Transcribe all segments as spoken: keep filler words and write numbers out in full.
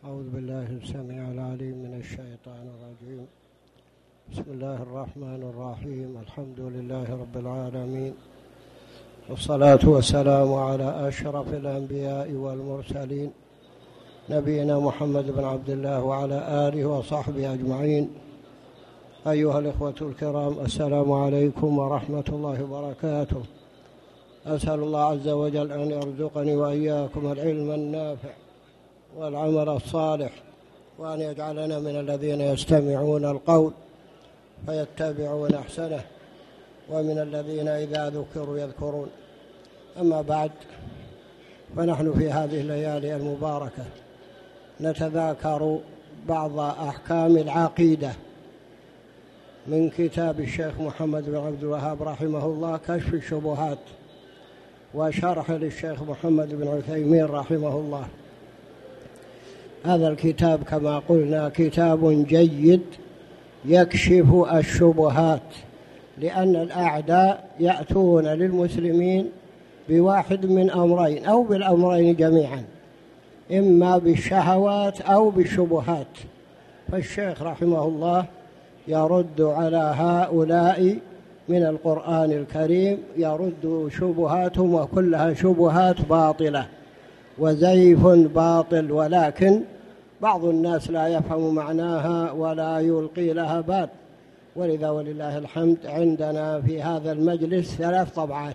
أعوذ بالله السميع العليم من الشيطان الرجيم. بسم الله الرحمن الرحيم. الحمد لله رب العالمين، والصلاة والسلام على أشرف الأنبياء والمرسلين نبينا محمد بن عبد الله وعلى آله وصحبه أجمعين. أيها الإخوة الكرام، السلام عليكم ورحمة الله وبركاته. أسأل الله عز وجل أن يرزقني وإياكم العلم النافع والعمل الصالح، وأن يجعلنا من الذين يستمعون القول فيتبعون أحسنه، ومن الذين إذا ذكروا يذكرون. أما بعد، فنحن في هذه الليالي المباركة نتذاكر بعض أحكام العقيدة من كتاب الشيخ محمد بن عبد الوهاب رحمه الله، كشف الشبهات، وشرح للشيخ محمد بن عثيمين رحمه الله. هذا الكتاب كما قلنا كتاب جيد يكشف الشبهات، لأن الأعداء يأتون للمسلمين بواحد من أمرين أو بالأمرين جميعا، إما بالشهوات أو بالشبهات. فالشيخ رحمه الله يرد على هؤلاء من القرآن الكريم، يرد شبهاتهم، وكلها شبهات باطلة وزيف باطل، ولكن بعض الناس لا يفهم معناها ولا يلقي لها بال. ولذا ولله الحمد عندنا في هذا المجلس ثلاث طبعات،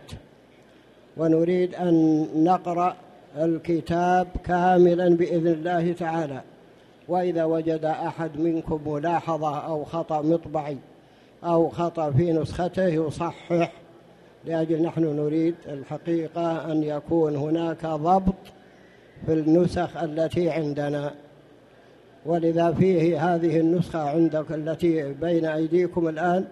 ونريد أن نقرأ الكتاب كاملا بإذن الله تعالى. وإذا وجد أحد منكم ملاحظة أو خطأ مطبعي أو خطأ في نسخته يصحح، لأجل نحن نريد الحقيقة أن يكون هناك ضبط في النسخ التي عندنا. ولذا فيه هذه النسخة عندك التي بين أيديكم الآن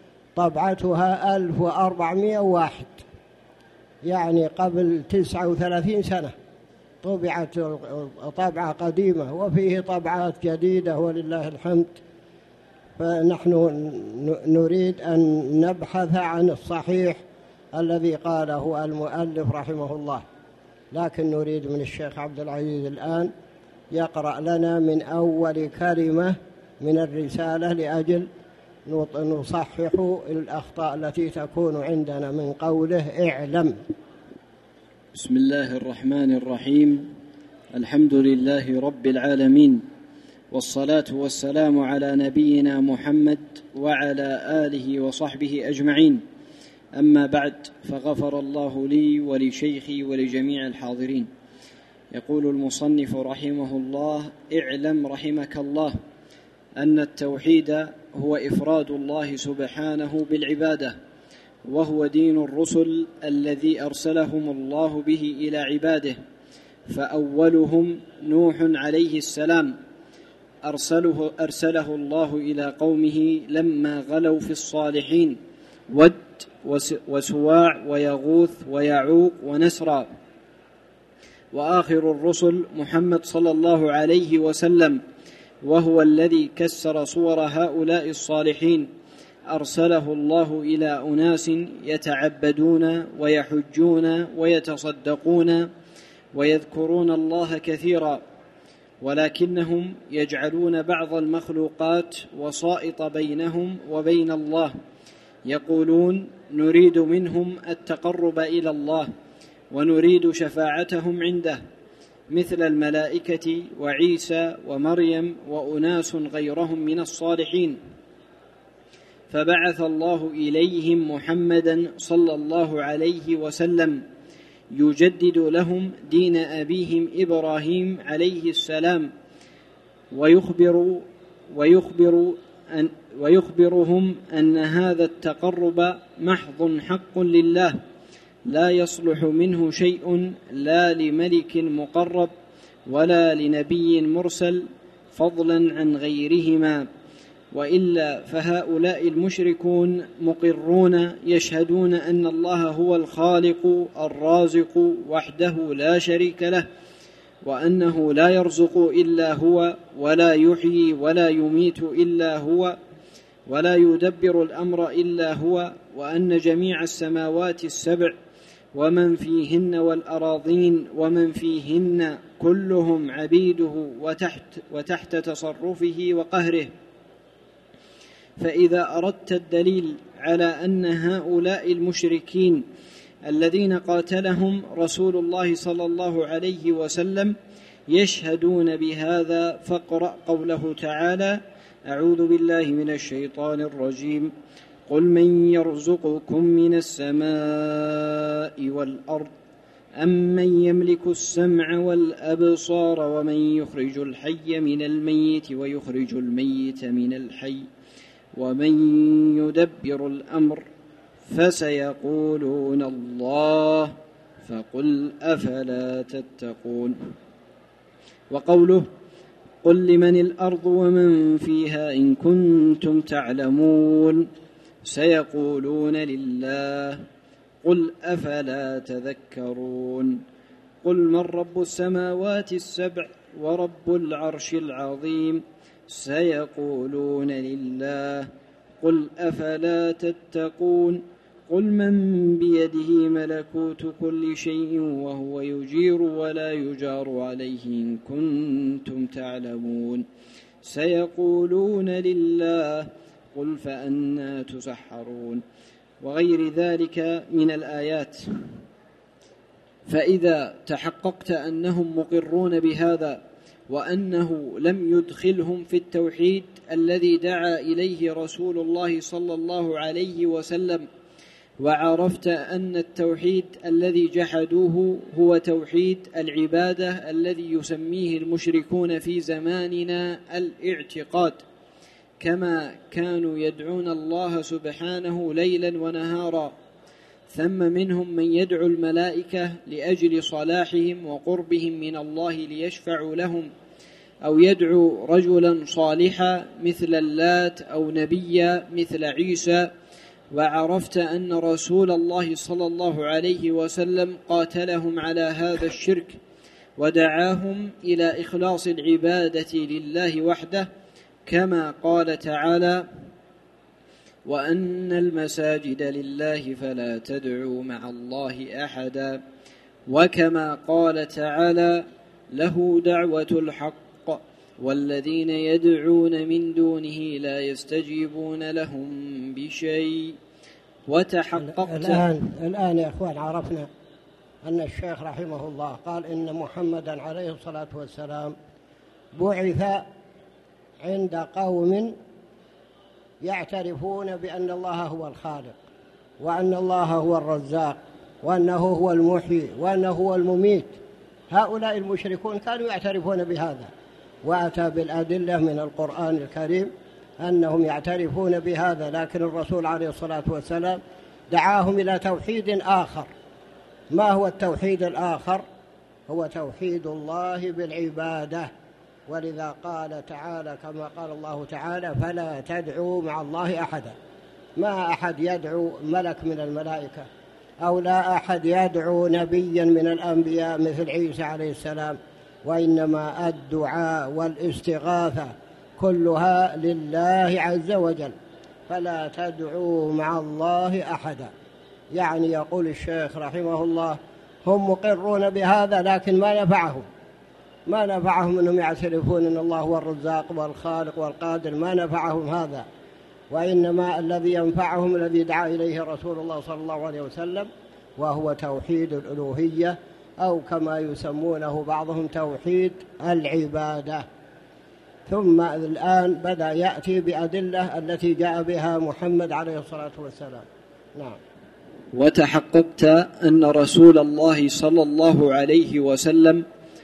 طبعتها ألف وأربعمائة وواحد، يعني قبل تسعة وثلاثين سنة طبعت طبعة قديمة، وفيه طبعات جديدة ولله الحمد. فنحن نريد أن نبحث عن الصحيح الذي قاله المؤلف رحمه الله، لكن نريد من الشيخ عبد العزيز الآن يقرأ لنا من أول كلمة من الرسالة، لأجل نصحح الأخطاء التي تكون عندنا من قوله اعلم. بسم الله الرحمن الرحيم. الحمد لله رب العالمين، والصلاة والسلام على نبينا محمد وعلى آله وصحبه أجمعين. أما بعد، فغفر الله لي ولشيخي ولجميع الحاضرين. يقول المصنف رحمه الله: اعلم رحمك الله أن التوحيد هو إفراد الله سبحانه بالعبادة، وهو دين الرسل الذي أرسلهم الله به إلى عباده. فأولهم نوح عليه السلام، أرسله, أرسله الله إلى قومه لما غلوا في الصالحين، ود وسواع ويغوث ويعوق ونسرا. وآخر الرسل محمد صلى الله عليه وسلم، وهو الذي كسر صور هؤلاء الصالحين، أرسله الله إلى أناس يتعبدون ويحجون ويتصدقون ويذكرون الله كثيرا، ولكنهم يجعلون بعض المخلوقات وسائط بينهم وبين الله، يقولون نريد منهم التقرب إلى الله ونريد شفاعتهم عنده، مثل الملائكة وعيسى ومريم وأناس غيرهم من الصالحين. فبعث الله إليهم محمدا صلى الله عليه وسلم يجدد لهم دين أبيهم إبراهيم عليه السلام، ويخبر ويخبر أن ويخبرهم أن هذا التقرب محض حق لله، لا يصلح منه شيء، لا لملك مقرب ولا لنبي مرسل، فضلا عن غيرهما. وإلا فهؤلاء المشركون مقرون يشهدون أن الله هو الخالق الرازق وحده لا شريك له، وأنه لا يرزق إلا هو، ولا يحيي ولا يميت إلا هو، ولا يدبر الأمر إلا هو، وأن جميع السماوات السبع ومن فيهن والأراضين ومن فيهن كلهم عبيده وتحت, وتحت تصرفه وقهره. فإذا أردت الدليل على أن هؤلاء المشركين الذين قاتلهم رسول الله صلى الله عليه وسلم يشهدون بهذا فاقرأ قوله تعالى: أعوذ بالله من الشيطان الرجيم: قل من يرزقكم من السماء والأرض أمن يملك السمع والأبصار ومن يخرج الحي من الميت ويخرج الميت من الحي ومن يدبر الأمر فسيقولون الله فقل أفلا تتقون. وقوله: قل لمن الأرض ومن فيها إن كنتم تعلمون سيقولون لله قل أفلا تذكرون. قل من رب السماوات السبع ورب العرش العظيم سيقولون لله قل أفلا تتقون. قل من بيده ملكوت كل شيء وهو يجير ولا يجار عليه إن كنتم تعلمون سيقولون لله قل فأنى تسحرون. وغير ذلك من الآيات. فإذا تحققت أنهم مقرون بهذا وأنه لم يدخلهم في التوحيد الذي دعا إليه رسول الله صلى الله عليه وسلم، وعرفت أن التوحيد الذي جحدوه هو توحيد العبادة الذي يسميه المشركون في زماننا الاعتقاد، كما كانوا يدعون الله سبحانه ليلا ونهارا. ثم منهم من يدعو الملائكة لأجل صلاحهم وقربهم من الله ليشفعوا لهم، أو يدعو رجلا صالحا مثل اللات أو نبيا مثل عيسى. وعرفت أن رسول الله صلى الله عليه وسلم قاتلهم على هذا الشرك ودعاهم إلى إخلاص العبادة لله وحده، كما قال تعالى: وأن المساجد لله فلا تدعوا مع الله أحدا. وكما قال تعالى: له دعوة الحق والذين يدعون من دونه لا يستجيبون لهم بشيء. وتحققت الآن, الآن يا أخوان عرفنا أن الشيخ رحمه الله قال إن محمدا عليه الصلاة والسلام بعث عند قوم يعترفون بأن الله هو الخالق وأن الله هو الرزاق وأنه هو المحيي وأنه هو المميت. هؤلاء المشركون كانوا يعترفون بهذا، وأتى بالأدلة من القرآن الكريم أنهم يعترفون بهذا، لكن الرسول عليه الصلاة والسلام دعاهم إلى توحيد آخر. ما هو التوحيد الآخر؟ هو توحيد الله بالعبادة. ولذا قال تعالى كما قال الله تعالى: فلا تدعوا مع الله أحدا. ما أحد يدعو ملك من الملائكة، أو لا أحد يدعو نبيا من الأنبياء مثل عيسى عليه السلام، وإنما الدعاء والاستغاثة كلها لله عز وجل. فلا تدعوا مع الله أحدا، يعني يقول الشيخ رحمه الله هم مقرون بهذا، لكن ما نفعهم ما نفعهم أنهم يعترفون أن الله هو الرزاق والخالق والقادر، ما نفعهم هذا. وإنما الذي ينفعهم الذي دعا إليه رسول الله صلى الله عليه وسلم، وهو توحيد الألوهية، أو كما يسمونه بعضهم توحيد العبادة. ثم الآن بدأ يأتي بأدلة التي جاء بها محمد عليه الصلاة والسلام. نعم. وتحققت أن رسول الله صلى الله عليه وسلم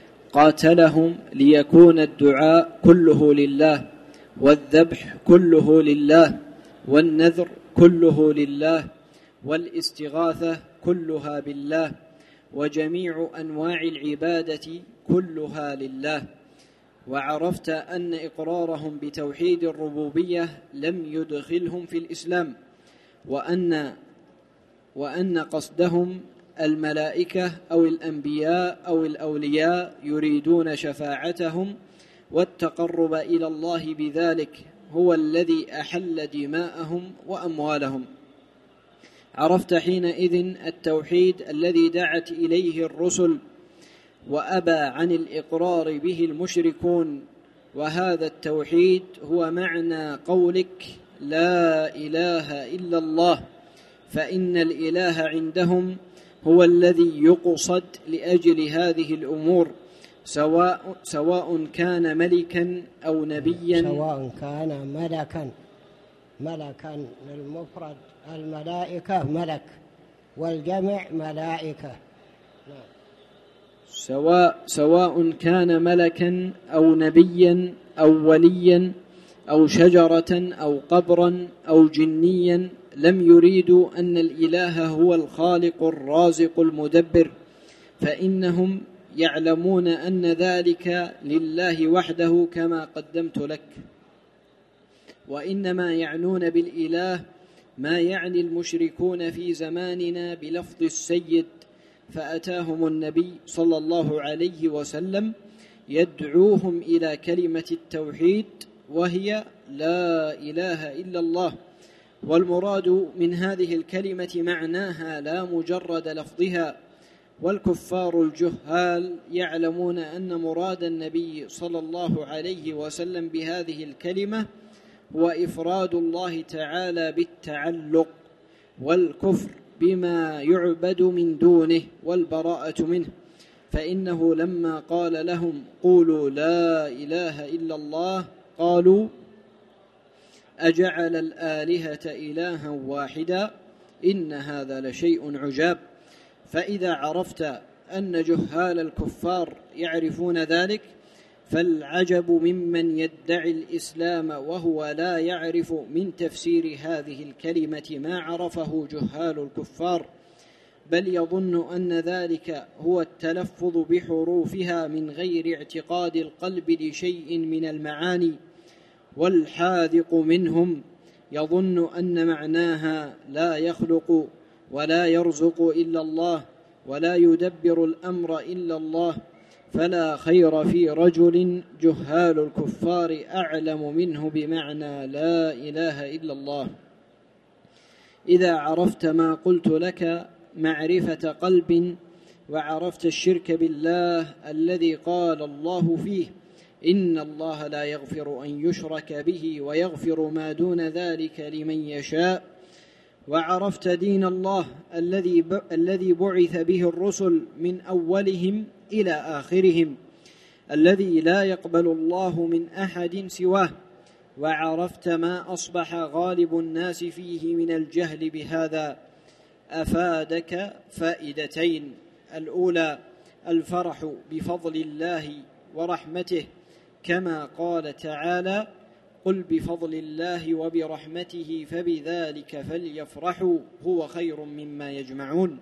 قاتلهم ليكون الدعاء كله لله، والذبح كله لله، والنذر كله لله، والاستغاثة كلها بالله، وجميع أنواع العبادة كلها لله. وعرفت أن إقرارهم بتوحيد الربوبية لم يدخلهم في الإسلام، وأن وأن قصدهم الملائكة أو الأنبياء أو الأولياء يريدون شفاعتهم والتقرب إلى الله بذلك هو الذي أحل دماءهم وأموالهم. عرفت حينئذ التوحيد الذي دعت إليه الرسل وأبى عن الإقرار به المشركون، وهذا التوحيد هو معنى قولك لا إله إلا الله، فإن الإله عندهم هو الذي يقصد لأجل هذه الأمور، سواء, سواء كان ملكا أو نبيا، سواء كان ملكا ملكا المفرد الملائكة ملك والجمع ملائكة، سواء, سواء كان ملكا أو نبيا أو وليا أو شجرة أو قبرا أو جنيا، لم يريدوا أن الإله هو الخالق الرازق المدبر، فإنهم يعلمون أن ذلك لله وحده كما قدمت لك، وإنما يعنون بالإله ما يعني المشركون في زماننا بلفظ السيد، فأتاهم النبي صلى الله عليه وسلم يدعوهم إلى كلمة التوحيد وهي لا إله إلا الله، والمراد من هذه الكلمة معناها لا مجرد لفظها، والكفار الجهال يعلمون أن مراد النبي صلى الله عليه وسلم بهذه الكلمة هو إفراد الله تعالى بالتعلق، والكفر بما يعبد من دونه والبراءة منه، فإنه لما قال لهم قولوا لا إله إلا الله قالوا أجعل الآلهة إلها واحدا إن هذا لشيء عجاب. فإذا عرفت أن جهال الكفار يعرفون ذلك، فالعجب ممن يدعي الإسلام وهو لا يعرف من تفسير هذه الكلمة ما عرفه جهال الكفار، بل يظن أن ذلك هو التلفظ بحروفها من غير اعتقاد القلب لشيء من المعاني، والحاذق منهم يظن أن معناها لا يخلق ولا يرزق إلا الله ولا يدبر الأمر إلا الله، فلا خير في رجل جهال الكفار أعلم منه بمعنى لا إله إلا الله. إذا عرفت ما قلت لك معرفة قلب، وعرفت الشرك بالله الذي قال الله فيه إن الله لا يغفر أن يشرك به ويغفر ما دون ذلك لمن يشاء، وعرفت دين الله الذي الذي بعث به الرسل من أولهم إلى آخرهم، الذي لا يقبل الله من أحد سواه، وعرفت ما أصبح غالب الناس فيه من الجهل بهذا، أفادك فائدتين: الأولى الفرح بفضل الله ورحمته، كما قال تعالى قل بفضل الله وبرحمته فبذلك فليفرحوا هو خير مما يجمعون.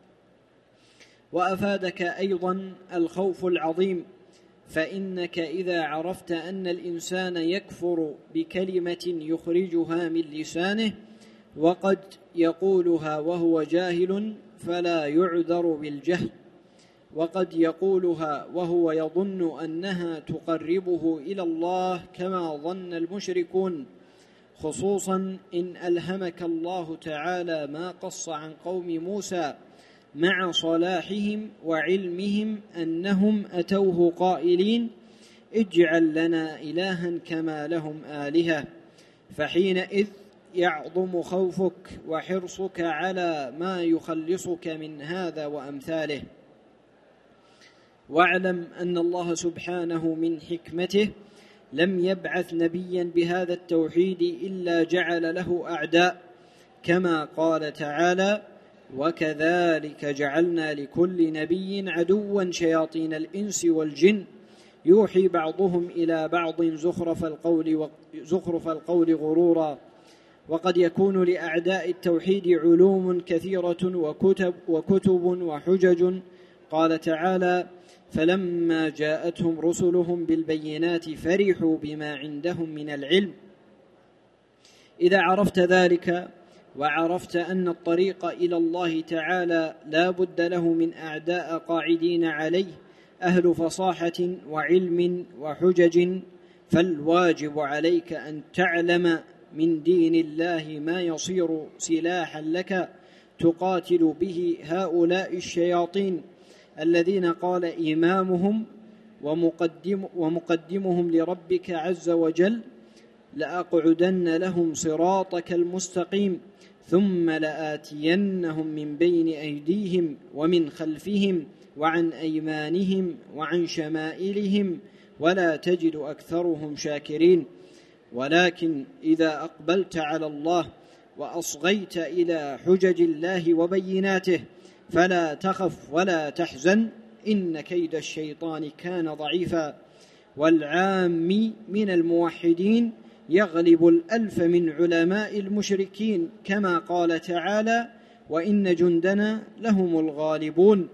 وأفادك أيضا الخوف العظيم، فإنك إذا عرفت أن الإنسان يكفر بكلمة يخرجها من لسانه وقد يقولها وهو جاهل فلا يعذر بالجهل، وقد يقولها وهو يظن أنها تقربه إلى الله كما ظن المشركون، خصوصا إن ألهمك الله تعالى ما قص عن قوم موسى مع صلاحهم وعلمهم أنهم أتوه قائلين اجعل لنا إلها كما لهم آلهة، فحينئذ يعظم خوفك وحرصك على ما يخلصك من هذا وأمثاله. واعلم أن الله سبحانه من حكمته لم يبعث نبيا بهذا التوحيد إلا جعل له أعداء، كما قال تعالى وكذلك جعلنا لكل نبي عدوا شياطين الإنس والجن يوحي بعضهم إلى بعض زخرف القول, زخرف القول غرورا. وقد يكون لأعداء التوحيد علوم كثيرة وكتب, وكتب وحجج، قال تعالى فلما جاءتهم رسلهم بالبينات فرحوا بما عندهم من العلم. إذا عرفت ذلك وعرفت أن الطريق إلى الله تعالى لا بد له من أعداء قاعدين عليه أهل فصاحة وعلم وحجج، فالواجب عليك أن تعلم من دين الله ما يصير سلاحا لك تقاتل به هؤلاء الشياطين الذين قال إمامهم ومقدم ومقدمهم لربك عز وجل: لأقعدن لهم صراطك المستقيم ثم لآتينهم من بين أيديهم ومن خلفهم وعن أيمانهم وعن شمائلهم ولا تجد أكثرهم شاكرين. ولكن إذا أقبلت على الله وأصغيت إلى حجج الله وبيناته فلا تخف ولا تحزن، إن كيد الشيطان كان ضعيفا. والعام من الموحدين يغلب الألف من علماء المشركين، كما قال تعالى: وإن جندنا لهم الغالبون.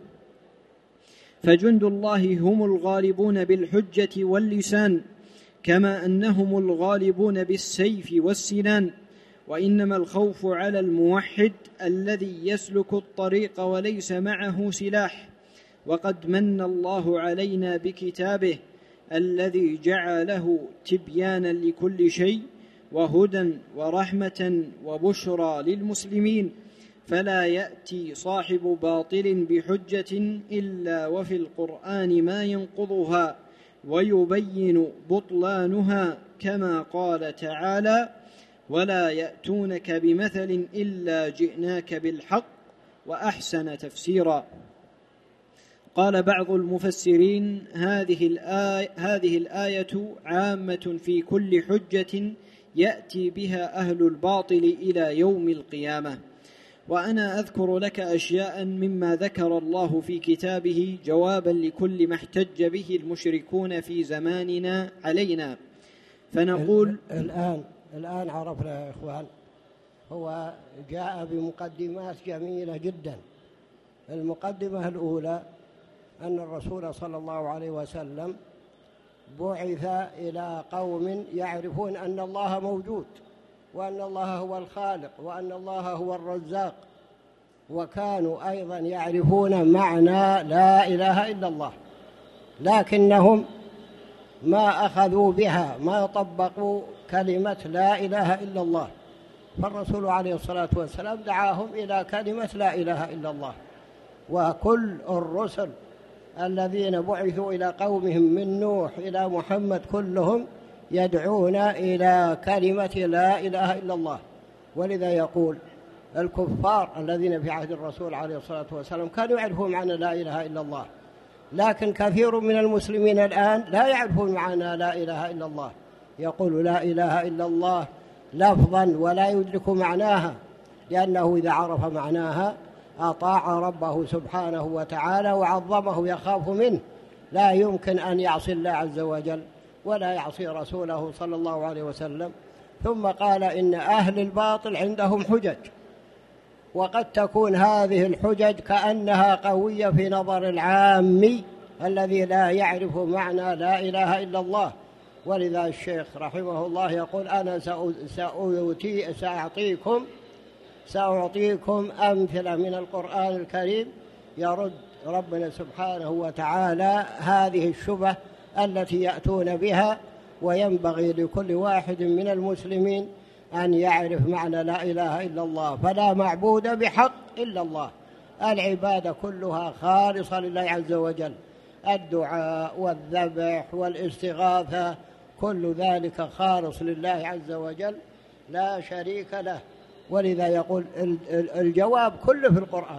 فجند الله هم الغالبون بالحجة واللسان، كما أنهم الغالبون بالسيف والسنان. وإنما الخوف على الموحد الذي يسلك الطريق وليس معه سلاح. وقد من الله علينا بكتابه الذي جعله تبيانا لكل شيء وهدى ورحمة وبشرى للمسلمين، فلا يأتي صاحب باطل بحجة إلا وفي القرآن ما ينقضها ويبين بطلانها، كما قال تعالى: ولا يأتونك بمثل إلا جئناك بالحق وأحسن تفسيرا. قال بعض المفسرين: هذه الآية, هذه الآية عامة في كل حجة يأتي بها أهل الباطل إلى يوم القيامة. وأنا أذكر لك أشياء مما ذكر الله في كتابه جوابا لكل ما احتج به المشركون في زماننا علينا، فنقول الآن الآن عرفنا يا إخوان. هو جاء بمقدمات جميلة جدا. المقدمة الأولى أن الرسول صلى الله عليه وسلم بعث إلى قوم يعرفون أن الله موجود، وأن الله هو الخالق، وأن الله هو الرزاق، وكانوا أيضا يعرفون معنى لا إله إلا الله، لكنهم ما أخذوا بها، ما طبقوا كلمة لا إله إلا الله. فالرسول عليه الصلاة والسلام دعاهم إلى كلمة لا إله إلا الله. وكل الرسل الذين بعثوا إلى قومهم من نوح إلى محمد كلهم يدعون إلى كلمة لا إله إلا الله. ولذا يقول الكفار الذين في عهد الرسول عليه الصلاة والسلام كانوا يعرفون معنى لا إله إلا الله، لكن كثير من المسلمين الآن لا يعرفون معنى لا إله إلا الله. يقول لا إله إلا الله لفظا ولا يدرك معناها، لأنه إذا عرف معناها أطاع ربه سبحانه وتعالى وعظمه يخاف منه، لا يمكن أن يعصي الله عز وجل ولا يعصي رسوله صلى الله عليه وسلم. ثم قال إن أهل الباطل عندهم حجج، وقد تكون هذه الحجج كأنها قوية في نظر العامي الذي لا يعرف معنى لا إله إلا الله. ولذا الشيخ رحمه الله يقول أنا سأعطي سأعطيكم سأعطيكم أمثلة من القرآن الكريم يرد ربنا سبحانه وتعالى هذه الشبهة التي يأتون بها. وينبغي لكل واحد من المسلمين أن يعرف معنى لا إله إلا الله، فلا معبود بحق إلا الله. العبادة كلها خالصة لله عز وجل، الدعاء والذبح والاستغاثة كل ذلك خالص لله عز وجل لا شريك له. ولذا يقول الجواب كله في القرآن.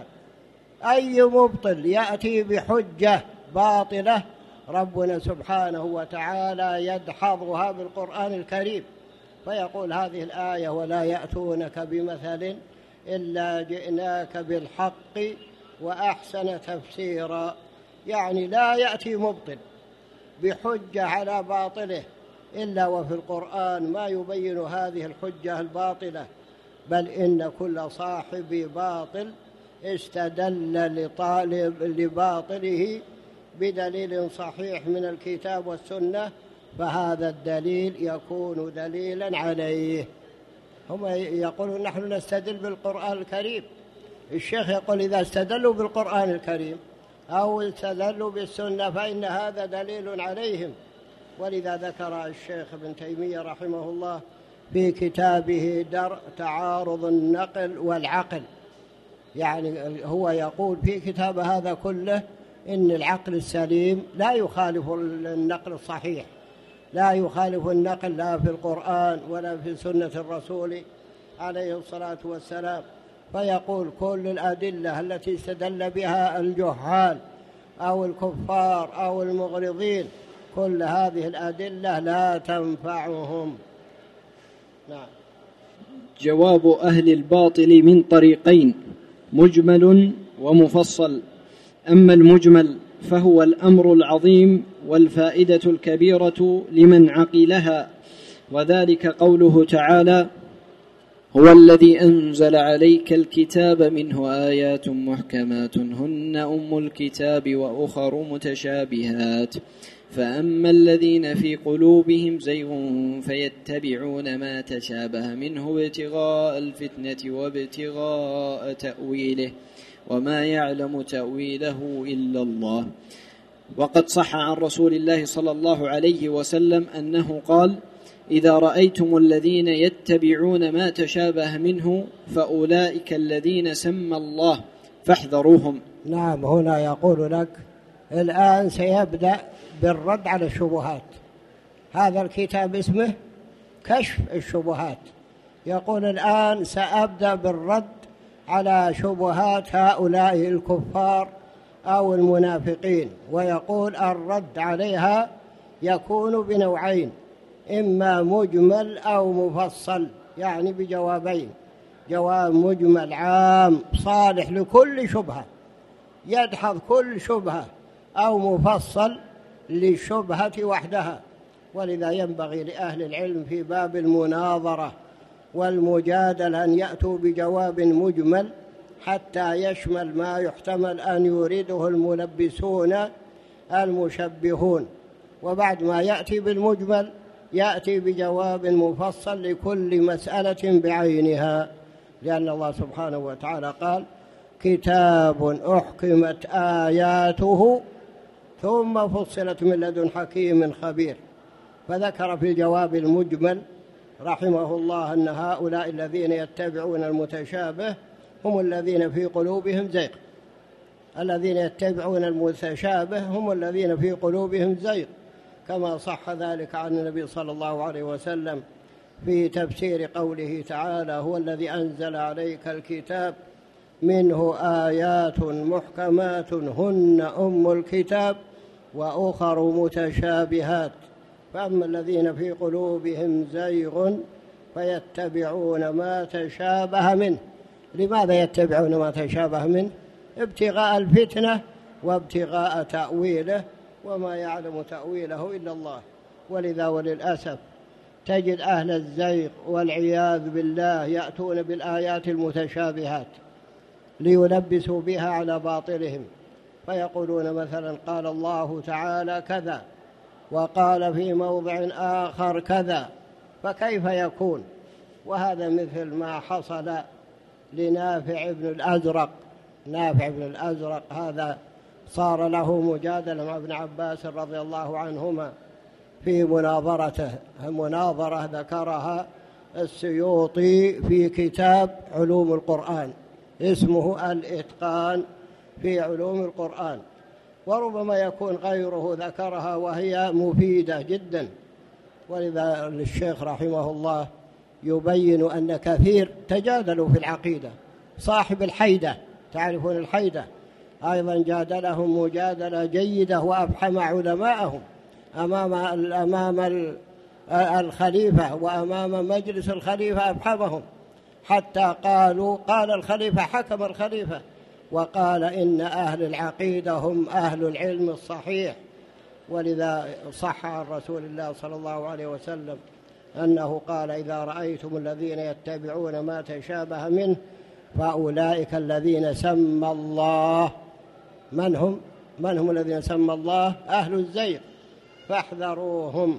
أي مبطل يأتي بحجة باطلة ربنا سبحانه وتعالى يدحضها بالقرآن الكريم، فيقول هذه الآية ولا يأتونك بمثل إلا جئناك بالحق وأحسن تفسيرا، يعني لا يأتي مبطل بحجة على باطله إلا وفي القرآن ما يبين هذه الحجة الباطلة، بل إن كل صاحب باطل استدل لطالب لباطله بدليل صحيح من الكتاب والسنة، فهذا الدليل يكون دليلا عليه. هم يقولون نحن نستدل بالقرآن الكريم، الشيخ يقول إذا استدلوا بالقرآن الكريم أو استدلوا بالسنة فإن هذا دليل عليهم. ولذا ذكر الشيخ ابن تيمية رحمه الله في كتابه درء تعارض النقل والعقل يعني هو يقول في كتاب هذا كله إن العقل السليم لا يخالف النقل الصحيح، لا يخالف النقل لا في القرآن ولا في سنة الرسول عليه الصلاة والسلام. فيقول كل الأدلة التي استدل بها الجهال أو الكفار أو المغرضين كل هذه الأدلة لا تنفعهم. نعم. جواب أهل الباطل من طريقين: مجمل ومفصل. أما المجمل فهو الأمر العظيم والفائدة الكبيرة لمن عقلها، وذلك قوله تعالى: هو الذي أنزل عليك الكتاب منه آيات محكمات هن أم الكتاب وأخر متشابهات، فأما الذين في قلوبهم زيغ فيتبعون ما تشابه منه ابتغاء الفتنة وابتغاء تأويله وما يعلم تأويله إلا الله. وقد صح عن رسول الله صلى الله عليه وسلم أنه قال: إذا رأيتم الذين يتبعون ما تشابه منه فأولئك الذين سمى الله فاحذروهم. نعم. هنا يقول لك الآن سيبدأ بالرد على الشبهات. هذا الكتاب اسمه كشف الشبهات. يقول الآن سأبدأ بالرد على شبهات هؤلاء الكفار أو المنافقين، ويقول الرد عليها يكون بنوعين: إما مجمل أو مفصل، يعني بجوابين: جواب مجمل عام صالح لكل شبهة يدحض كل شبهة، أو مفصل للشبهة وحدها. ولذا ينبغي لأهل العلم في باب المناظرة والمجادلة أن يأتوا بجواب مجمل حتى يشمل ما يحتمل أن يريده الملبسون المشبهون، وبعد ما يأتي بالمجمل يأتي بجواب مفصل لكل مسألة بعينها، لأن الله سبحانه وتعالى قال: كتاب أحكمت آياته ثم فصلت من لدن حكيم خبير. فذكر في الجواب المجمل رحمه الله أن هؤلاء الذين يتبعون المتشابه هم الذين في قلوبهم زيغ. الذين يتبعون المتشابه هم الذين في قلوبهم زيغ، كما صح ذلك عن النبي صلى الله عليه وسلم في تفسير قوله تعالى: هو الذي أنزل عليك الكتاب منه آيات محكمات هن أم الكتاب وأخر متشابهات، فأما الذين في قلوبهم زيغ فيتبعون ما تشابه منه. لماذا يتبعون ما تشابه منه؟ ابتغاء الفتنة وابتغاء تأويله، وما يعلم تأويله إلا الله. ولذا وللأسف تجد أهل الزيغ والعياذ بالله يأتون بالآيات المتشابهات ليلبسوا بها على باطلهم، فيقولون مثلا: قال الله تعالى كذا وقال في موضع آخر كذا، فكيف يكون؟ وهذا مثل ما حصل لنافع بن الأزرق. نافع بن الأزرق هذا صار له مجادلة مع ابن عباس رضي الله عنهما في مناظرته، مناظرة ذكرها السيوطي في كتاب علوم القرآن اسمه الإتقان في علوم القرآن، وربما يكون غيره ذكرها وهي مفيدة جدا. ولذا الشيخ رحمه الله يبين أن كثير تجادلوا في العقيدة. صاحب الحيدة، تعرفون الحيدة، أيضا جادلهم مجادلة جيدة وأفحم علماءهم أمام أمام الخليفة وأمام مجلس الخليفة، أفحمهم حتى قالوا قال الخليفة حكم الخليفة وقال إن أهل العقيدة هم أهل العلم الصحيح. ولذا صح عن رسول الله صلى الله عليه وسلم أنه قال: إذا رأيتم الذين يتبعون ما تشابه منه فأولئك الذين سمى الله. من هم؟ من هم الذين سمى الله؟ أهل الزيغ فاحذروهم.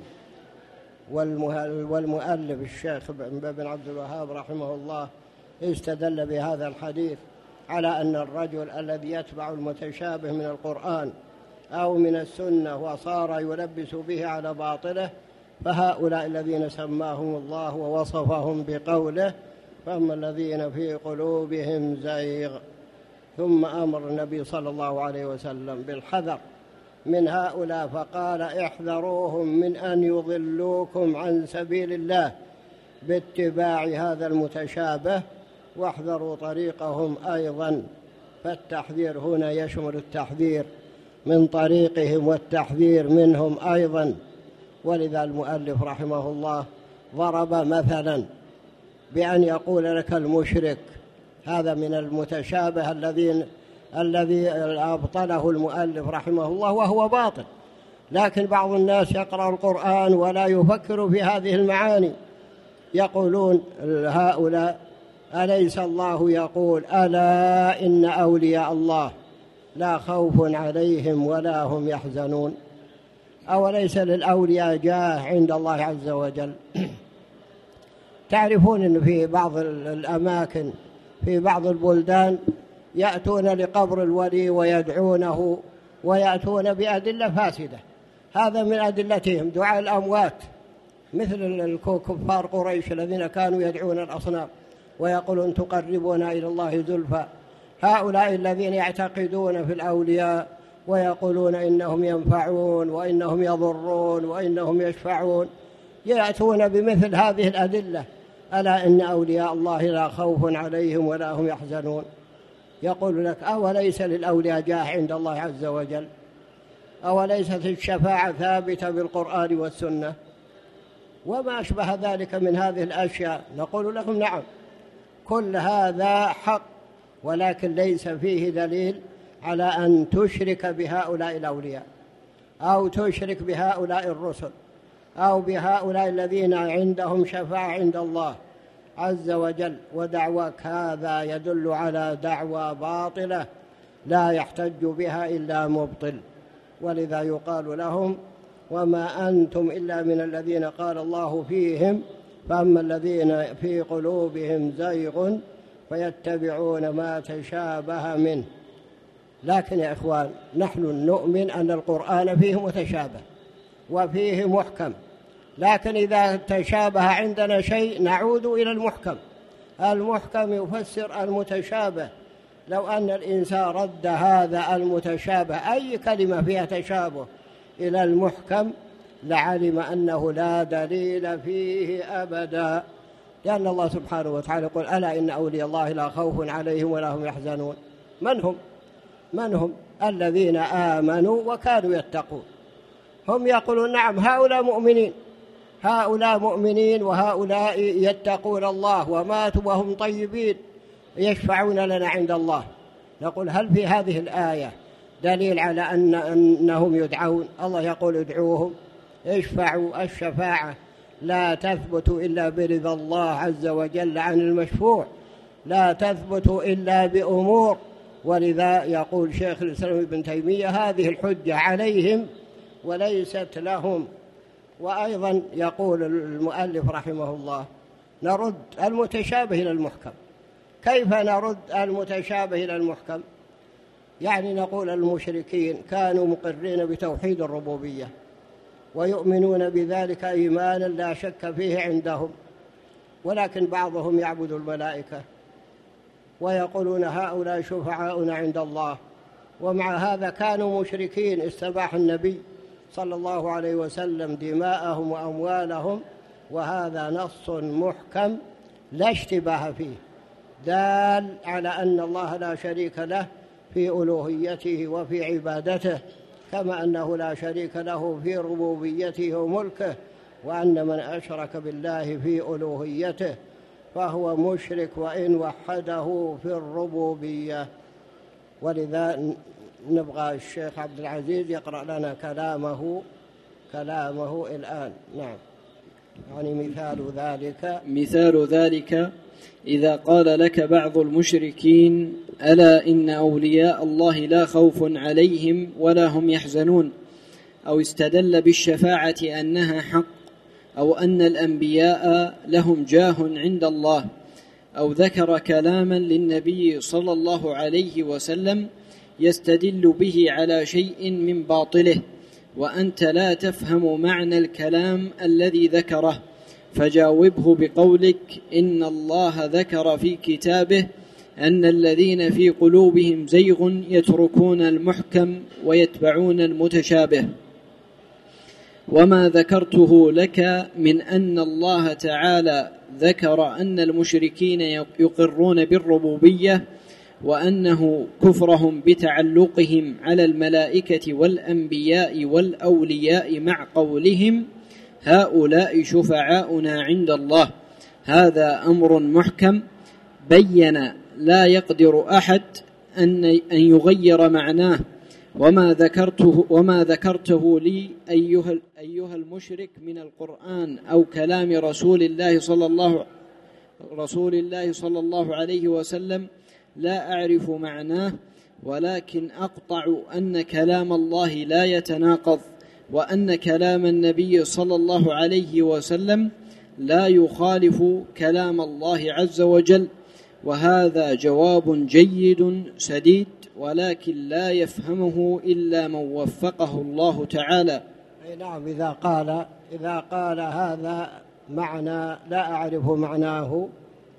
والمؤلف الشيخ بن عبد الوهاب رحمه الله استدل بهذا الحديث على أن الرجل الذي يتبع المتشابه من القرآن أو من السنة وصار يلبس به على باطله فهؤلاء الذين سماهم الله ووصفهم بقوله: فأما الذين في قلوبهم زيغ ثم أمر النبي صلى الله عليه وسلم بالحذر من هؤلاء، فقال احذروهم من أن يضلوكم عن سبيل الله باتباع هذا المتشابه، واحذروا طريقهم أيضا. فالتحذير هنا يشمل التحذير من طريقهم والتحذير منهم أيضا. ولذا المؤلف رحمه الله ضرب مثلا بأن يقول لك المشرك، هذا من المتشابه الذين الذي أبطله المؤلف رحمه الله وهو باطل، لكن بعض الناس يقرأ القرآن ولا يفكر في هذه المعاني، يقولون هؤلاء أليس الله يقول ألا إن أولياء الله لا خوف عليهم ولا هم يحزنون؟ أوليس للأولياء جاه عند الله عز وجل؟ تعرفون أن في بعض الأماكن في بعض البلدان يأتون لقبر الولي ويدعونه ويأتون بأدلة فاسدة، هذا من أدلتهم دعاء الأموات، مثل كفار قريش الذين كانوا يدعون الأصنام ويقولون تقربنا إلى الله زلفى. هؤلاء الذين يعتقدون في الأولياء ويقولون إنهم ينفعون وإنهم يضرون وإنهم يشفعون، يأتون بمثل هذه الأدلة، ألا إن أولياء الله لا خوف عليهم ولا هم يحزنون. يقول لك أوليس للأولياء جاه عند الله عز وجل؟ أوليست الشفاعة ثابتة بالقرآن والسنة؟ وما أشبه ذلك من هذه الأشياء. نقول لهم نعم، كل هذا حق، ولكن ليس فيه دليل على أن تشرك بهؤلاء الأولياء أو تشرك بهؤلاء الرسل أو بهؤلاء الذين عندهم شفاعة عند الله عز وجل. ودعواك هذا يدل على دعوى باطلة لا يحتج بها إلا مبطل. ولذا يقال لهم وما أنتم إلا من الذين قال الله فيهم فأما الذين في قلوبهم زيغ فيتبعون ما تشابه منه. لكن يا إخوان، نحن نؤمن أن القرآن فيه متشابه وفيه محكم، لكن إذا تشابه عندنا شيء نعود إلى المحكم. المحكم يفسر المتشابه. لو أن الإنسان رد هذا المتشابه أي كلمة فيها تشابه إلى المحكم لعلم أنه لا دليل فيه أبدا، لأن الله سبحانه وتعالى يقول ألا إن أولياء الله لا خوف عليهم ولا هم يحزنون. من هم؟ من هم؟ الذين آمنوا وكانوا يتقون. هم يقولون نعم هؤلاء مؤمنين، هؤلاء مؤمنين وهؤلاء يتقون الله وماتوا وهم طيبين يشفعون لنا عند الله. نقول هل في هذه الآية دليل على أن أنهم يدعون؟ الله يقول ادعوهم اشفعوا. الشفاعة لا تثبت إلا برضا الله عز وجل عن المشفوع، لا تثبت إلا بأمور. ولذا يقول شيخ الإسلام ابن تيمية هذه الحجة عليهم وليست لهم. وأيضا يقول المؤلف رحمه الله نرد المتشابه إلى المحكم. كيف نرد المتشابه إلى المحكم؟ يعني نقول المشركين كانوا مقرين بتوحيد الربوبية ويؤمنون بذلك إيمانا لا شك فيه عندهم، ولكن بعضهم يعبد الملائكة ويقولون هؤلاء شفعاؤنا عند الله، ومع هذا كانوا مشركين. استباح النبي صلى الله عليه وسلم دماءهم وأموالهم، وهذا نص محكم لا اشتباه فيه، دال على أن الله لا شريك له في ألوهيته وفي عبادته، كما أنه لا شريك له في ربوبيته وملكه، وأن من أشرك بالله في ألوهيته فهو مشرك وإن وحده في الربوبية. ولذا نبغى الشيخ عبد العزيز يقرأ لنا كلامه كلامه الآن. نعم. يعني مثال ذلك مثال ذلك إذا قال لك بعض المشركين ألا إن أولياء الله لا خوف عليهم ولا هم يحزنون، أو استدل بالشفاعة أنها حق، أو أن الأنبياء لهم جاه عند الله، أو ذكر كلاما للنبي صلى الله عليه وسلم يستدل به على شيء من باطله، وأنت لا تفهم معنى الكلام الذي ذكره، فجاوبه بقولك إن الله ذكر في كتابه أن الذين في قلوبهم زيغ يتركون المحكم ويتبعون المتشابه. وما ذكرته لك من أن الله تعالى ذكر أن المشركين يقرون بالربوبية، وأنه كفرهم بتعلقهم على الملائكة والأنبياء والأولياء مع قولهم هؤلاء شفعاؤنا عند الله، هذا أمر محكم بين لا يقدر أحد أن يغير معناه. وما ذكرته, وما ذكرته لي أيها, أيها المشرك من القرآن أو كلام رسول الله صلى الله, رسول الله صلى الله عليه وسلم لا أعرف معناه، ولكن أقطع أن كلام الله لا يتناقض، وأن كلام النبي صلى الله عليه وسلم لا يخالف كلام الله عز وجل. وهذا جواب جيد سديد، ولكن لا يفهمه إلا من وفقه الله تعالى. أي نعم، إذا قال إذا قال هذا معنى لا أعرف معناه،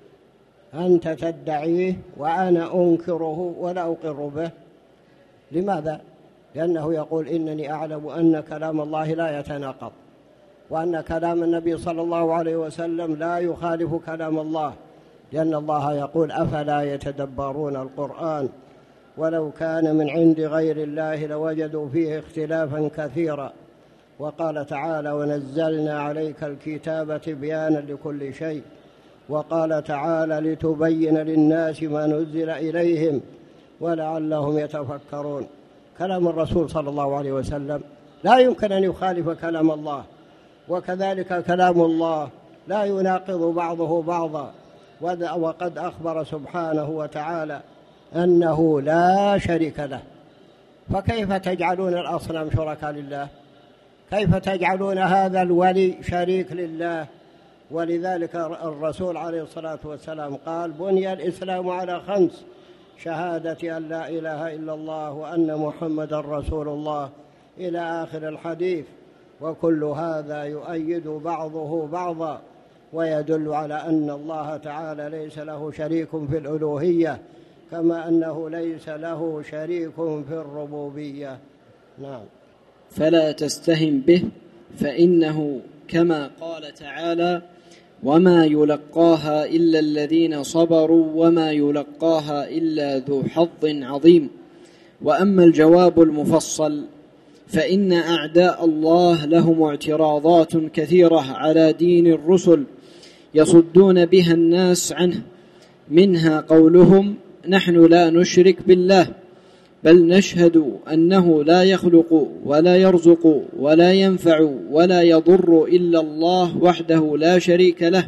أنت تدعيه وأنا أنكره ولا أقر به. لماذا؟ لأنه يقول إنني أعلم أن كلام الله لا يتناقض، وأن كلام النبي صلى الله عليه وسلم لا يخالف كلام الله، لأن الله يقول أفلا يتدبرون القرآن ولو كان من عند غير الله لوجدوا فيه اختلافا كثيرا. وقال تعالى ونزلنا عليك الكتاب تبيانا لكل شيء. وقال تعالى لتبين للناس ما نزل إليهم ولعلهم يتفكرون. كلام الرسول صلى الله عليه وسلم لا يمكن أن يخالف كلام الله، وكذلك كلام الله لا يناقض بعضه بعضا. وقد أخبر سبحانه وتعالى أنه لا شريك له، فكيف تجعلون الأصنام شركاء لله؟ كيف تجعلون هذا الولي شريك لله؟ ولذلك الرسول عليه الصلاة والسلام قال بني الإسلام على خمس: شهادة أن لا إله إلا الله وأن محمد رسول الله إلى آخر الحديث. وكل هذا يؤيد بعضه بعضا، ويدل على أن الله تعالى ليس له شريك في الألوهية، كما أنه ليس له شريك في الربوبية. نعم. فلا تستهن به، فإنه كما قال تعالى وما يلقاها إلا الذين صبروا وما يلقاها إلا ذو حظ عظيم. وأما الجواب المفصل فإن أعداء الله لهم اعتراضات كثيرة على دين الرسل يصدون بها الناس عنه، منها قولهم نحن لا نشرك بالله، بل نشهد أنه لا يخلق ولا يرزق ولا ينفع ولا يضر إلا الله وحده لا شريك له،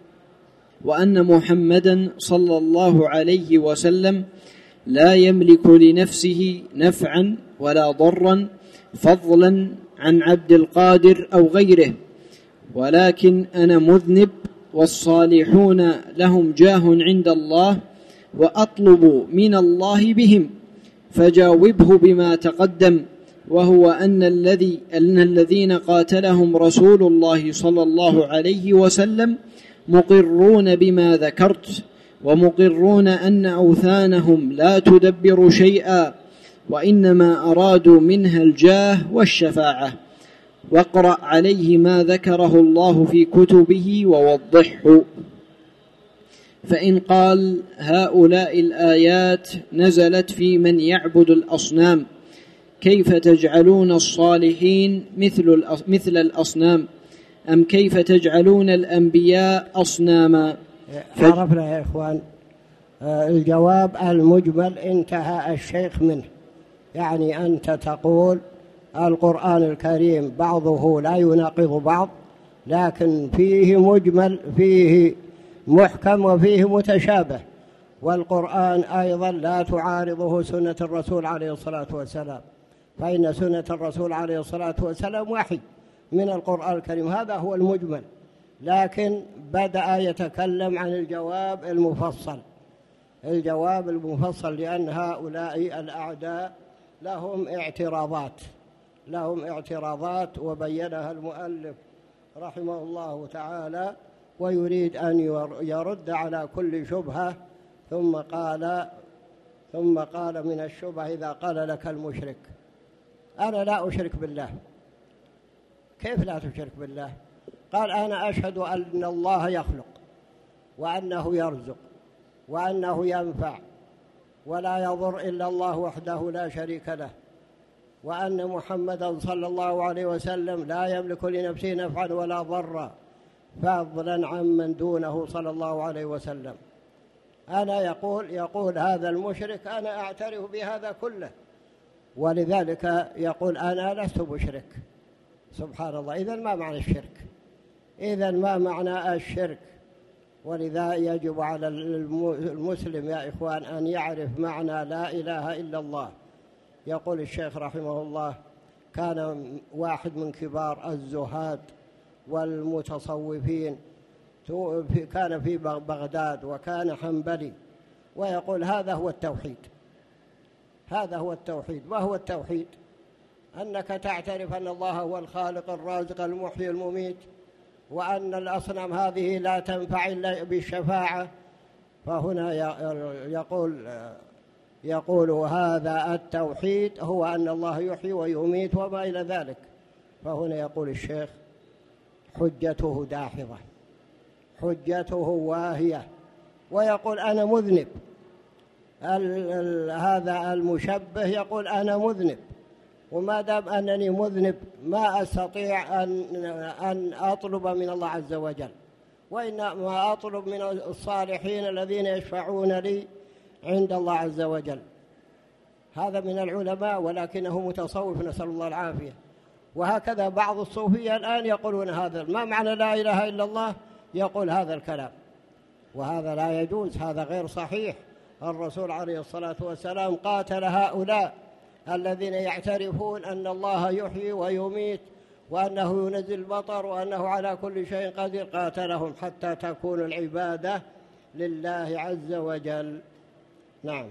وأن محمدا صلى الله عليه وسلم لا يملك لنفسه نفعا ولا ضرا فضلا عن عبد القادر أو غيره، ولكن أنا مذنب والصالحون لهم جاه عند الله وأطلب من الله بهم، فجاوبه بما تقدم، وهو أن الذي أن الذين قاتلهم رسول الله صلى الله عليه وسلم مقرون بما ذكرت، ومقرون أن أوثانهم لا تدبر شيئا، وإنما أرادوا منها الجاه والشفاعة. واقرأ عليه ما ذكره الله في كتبه ووضحه. فإن قال هؤلاء الآيات نزلت في من يعبد الأصنام، كيف تجعلون الصالحين مثل مثل الأصنام؟ أم كيف تجعلون الأنبياء أصناما؟ عرفنا يا إخوان الجواب المجمل انتهى الشيخ منه. يعني أنت تقول القرآن الكريم بعضه لا يناقض بعض، لكن فيه مجمل فيه محكم وفيه متشابه، والقرآن أيضا لا تعارضه سنة الرسول عليه الصلاة والسلام، فإن سنة الرسول عليه الصلاة والسلام وحي من القرآن الكريم، هذا هو المجمل. لكن بدأ يتكلم عن الجواب المفصل، الجواب المفصل لأن هؤلاء الأعداء لهم اعتراضات لهم اعتراضات وبينها المؤلف رحمه الله تعالى، ويريد أن يرد على كل شبهة ثم قال ثم قال من الشبه إذا قال لك المشرك أنا لا أشرك بالله. كيف لا تشرك بالله؟ قال أنا أشهد أن الله يخلق وأنه يرزق وأنه ينفع ولا يضر إلا الله وحده لا شريك له، وأن محمدا صلى الله عليه وسلم لا يملك لنفسه نفعا ولا ضرا فضلا عمن دونه صلى الله عليه وسلم. أنا يقول يقول هذا المشرك أنا أعترف بهذا كله، ولذلك يقول أنا لست مشرك. سبحان الله. إذن ما معنى الشرك؟ إذن ما معنى الشرك؟ ولذا يجب على المسلم يا إخوان أن يعرف معنى لا إله إلا الله. يقول الشيخ رحمه الله كان واحد من كبار الزهاد والمتصوفين، كان في بغداد وكان حنبلي، ويقول هذا هو التوحيد. هذا هو التوحيد. ما هو التوحيد؟ أنك تعترف أن الله هو الخالق الرازق المحيي المميت، وأن الأصنام هذه لا تنفع إلا بالشفاعة. فهنا يقول يقول هذا التوحيد هو أن الله يحيي ويميت وما إلى ذلك. فهنا يقول الشيخ حجته داحضة، حجته واهية، ويقول أنا مذنب. ال ال هذا المشبه يقول أنا مذنب، وما دام أنني مذنب ما أستطيع أن, أن أطلب من الله عز وجل، وإنما أطلب من الصالحين الذين يشفعون لي عند الله عز وجل. هذا من العلماء ولكنه متصوف، نسأل الله العافية. وهكذا بعض الصوفية الآن يقولون هذا. ما معنى لا إله إلا الله؟ يقول هذا الكلام، وهذا لا يجوز، هذا غير صحيح. الرسول عليه الصلاة والسلام قاتل هؤلاء الذين يعترفون أن الله يحيي ويميت وأنه ينزل المطر وأنه على كل شيء قدير، قاتلهم حتى تكون العبادة لله عز وجل. نعم.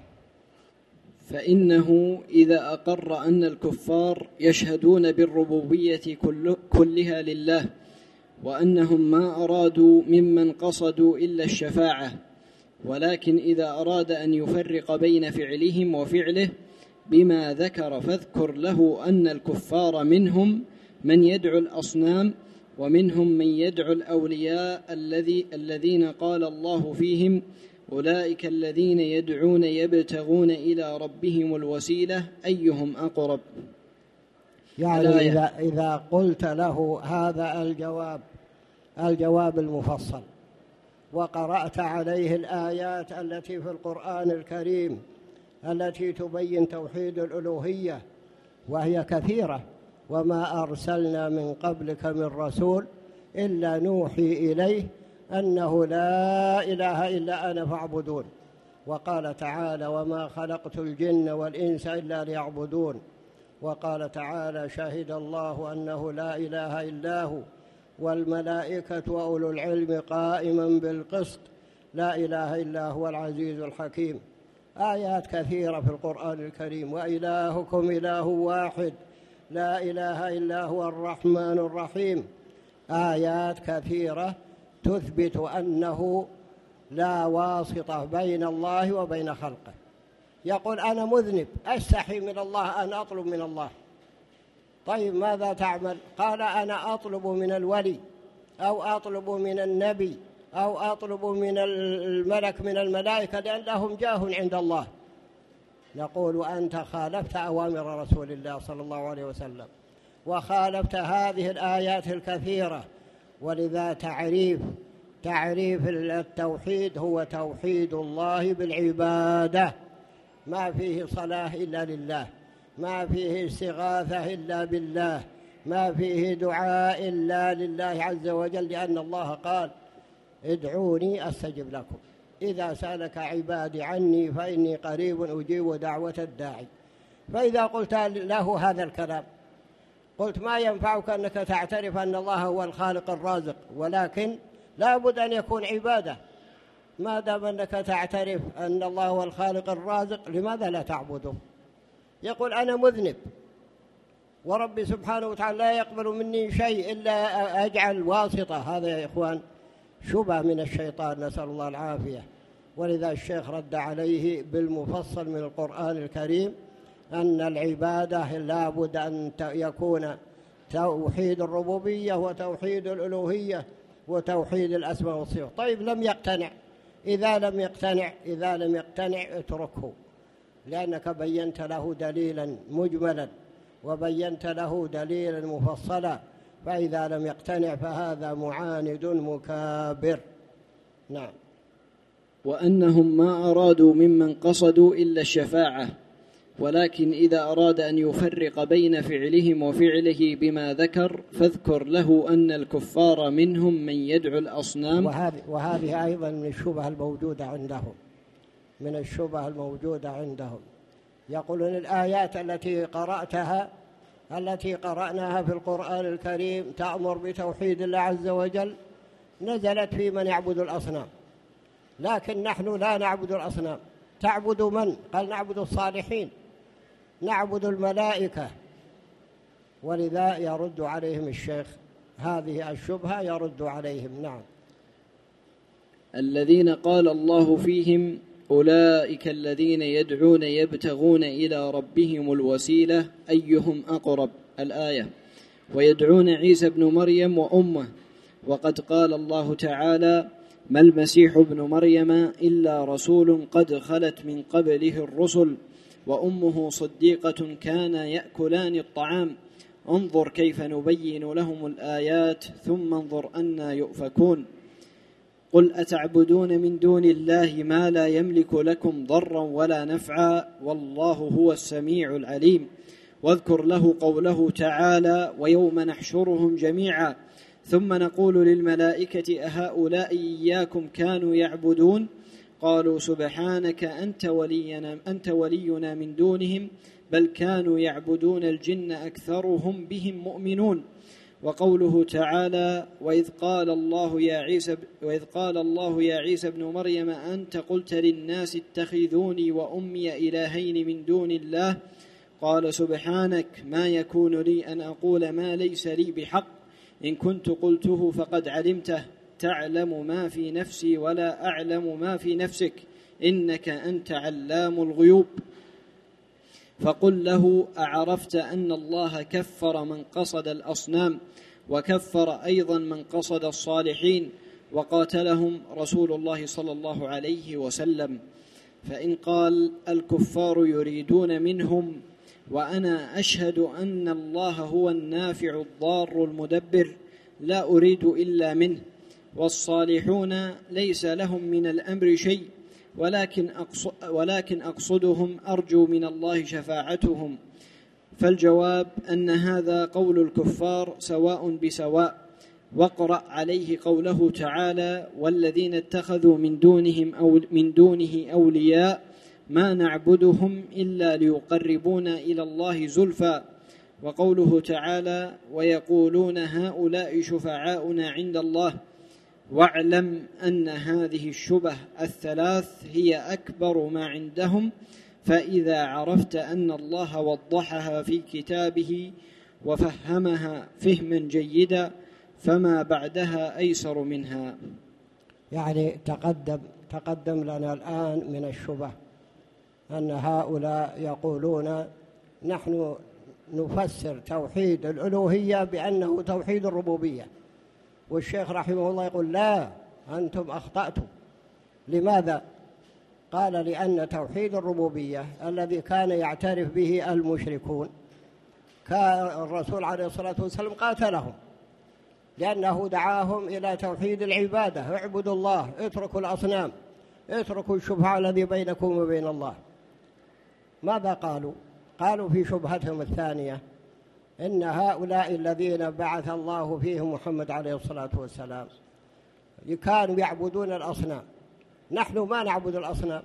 فإنه إذا أقر أن الكفار يشهدون بالربوبية كلها لله، وأنهم ما أرادوا ممن قصدوا إلا الشفاعة، ولكن إذا أراد أن يفرق بين فعلهم وفعله بما ذكر فاذكر له أن الكفار منهم من يدعو الأصنام ومنهم من يدعو الأولياء الذي الذين قال الله فيهم أولئك الذين يدعون يبتغون إلى ربهم الوسيلة أيهم أقرب. يعني إذا, إذا قلت له هذا الجواب الجواب المفصل وقرأت عليه الآيات التي في القرآن الكريم التي تبين توحيد الألوهية وهي كثيرة، وما أرسلنا من قبلك من رسول إلا نوحي إليه أنه لا إله إلا أنا فاعبدون. وقال تعالى وما خلقت الجن والإنس إلا ليعبدون. وقال تعالى شهد الله أنه لا إله إلا هو والملائكة وأولو العلم قائما بالقسط لا إله إلا هو العزيز الحكيم. آيات كثيرة في القرآن الكريم. وإلهكم إله واحد لا إله إلا هو الرحمن الرحيم. آيات كثيرة تثبت أنه لا واسطة بين الله وبين خلقه. يقول أنا مذنب أستحي من الله أن أطلب من الله. طيب ماذا تعمل؟ قال أنا أطلب من الولي أو أطلب من النبي أو أطلب من الملك من الملائكة لأن لهم جاه عند الله. نقول أنت خالفت أوامر رسول الله صلى الله عليه وسلم وخالفت هذه الآيات الكثيرة. ولذا تعريف تعريف التوحيد هو توحيد الله بالعبادة، ما فيه صلاة إلا لله، ما فيه استغاثة إلا بالله، ما فيه دعاء إلا لله عز وجل، لأن الله قال ادعوني أستجب لكم إذا سألك عبادي عني فإني قريب أجيب دعوة الداعي. فإذا قلت له هذا الكلام قلت ما ينفعك أنك تعترف أن الله هو الخالق الرازق، ولكن لا بد أن يكون عبادة. ما دام أنك تعترف أن الله هو الخالق الرازق لماذا لا تعبده؟ يقول أنا مذنب وربي سبحانه وتعالى لا يقبل مني شيء إلا أجعل واسطة. هذا يا إخوان شبه من الشيطان، نسأل الله العافية. ولذا الشيخ رد عليه بالمفصل من القرآن الكريم أن العبادة لا بد أن يكون توحيد الربوبية وتوحيد الألوهية وتوحيد الأسماء والصفات. طيب لم يقتنع، إذا لم يقتنع إذا لم يقتنع اتركه، لأنك بينت له دليلا مجملا وبينت له دليلا مفصلا، فإذا لم يقتنع فهذا معاند مكابر. نعم. وأنهم ما أرادوا ممن قصدوا إلا الشفاعة، ولكن إذا أراد أن يفرق بين فعلهم وفعله بما ذكر فاذكر له أن الكفار منهم من يدعو الأصنام. وهذه, وهذه أيضا من الشبه الموجودة عندهم من الشبه الموجودة عندهم يقولون الآيات التي قرأتها التي قرأناها في القرآن الكريم تأمر بتوحيد الله عز وجل نزلت في من يعبد الأصنام، لكن نحن لا نعبد الأصنام. تعبد من؟ قال نعبد الصالحين، نعبد الملائكة. ولذا يرد عليهم الشيخ هذه الشبهة، يرد عليهم. نعم. الذين قال الله فيهم أولئك الذين يدعون يبتغون إلى ربهم الوسيلة أيهم أقرب، الآية. ويدعون عيسى بن مريم وأمه، وقد قال الله تعالى ما المسيح ابن مريم إلا رسول قد خلت من قبله الرسل وأمه صديقة كان يأكلان الطعام انظر كيف نبين لهم الآيات ثم انظر أنى يؤفكون. قل أتعبدون من دون الله ما لا يملك لكم ضرا ولا نفعا والله هو السميع العليم. واذكر له قوله تعالى ويوم نحشرهم جميعا ثم نقول للملائكة أهؤلاء إياكم كانوا يعبدون قالوا سبحانك أنت ولينا, أنت ولينا من دونهم بل كانوا يعبدون الجن أكثرهم بهم مؤمنون. وقوله تعالى وإذ قال الله يا عيسى وإذ قال الله يا عيسى ابن مريم أنت قلت للناس اتخذوني وأمي إلهين من دون الله قال سبحانك ما يكون لي أن أقول ما ليس لي بحق إن كنت قلته فقد علمته تعلم ما في نفسي ولا أعلم ما في نفسك إنك أنت علام الغيوب. فقل له أعرفت أن الله كفر من قصد الأصنام وكفر أيضا من قصد الصالحين وقاتلهم رسول الله صلى الله عليه وسلم. فإن قال الكفار يريدون منهم وأنا أشهد أن الله هو النافع الضار المدبر لا أريد إلا منه والصالحون ليس لهم من الأمر شيء ولكن, أقصد ولكن أقصدهم أرجو من الله شفاعتهم. فالجواب أن هذا قول الكفار سواء بسواء. واقرأ عليه قوله تعالى والذين اتخذوا من دونهم أو من دونه أولياء ما نعبدهم إلا ليقربونا إلى الله زلفى. وقوله تعالى ويقولون هؤلاء شفعاؤنا عند الله. واعلم أن هذه الشبه الثلاث هي أكبر ما عندهم فإذا عرفت أن الله وضحها في كتابه وفهمها فهما جيدا فما بعدها أيسر منها. يعني تقدم تقدم لنا الآن من الشبه أن هؤلاء يقولون نحن نفسر توحيد الألوهية بأنه توحيد الربوبية، والشيخ رحمه الله يقول لا أنتم أخطأتم. لماذا؟ قال لأن توحيد الربوبية الذي كان يعترف به المشركون كان الرسول عليه الصلاة والسلام قاتلهم لأنه دعاهم إلى توحيد العبادة اعبدوا الله اتركوا الأصنام اتركوا الشفعاء الذي بينكم وبين الله. ماذا قالوا؟ قالوا في شبهتهم الثانية إن هؤلاء الذين بعث الله فيهم محمد عليه الصلاة والسلام كانوا يعبدون الأصنام، نحن ما نعبد الأصنام،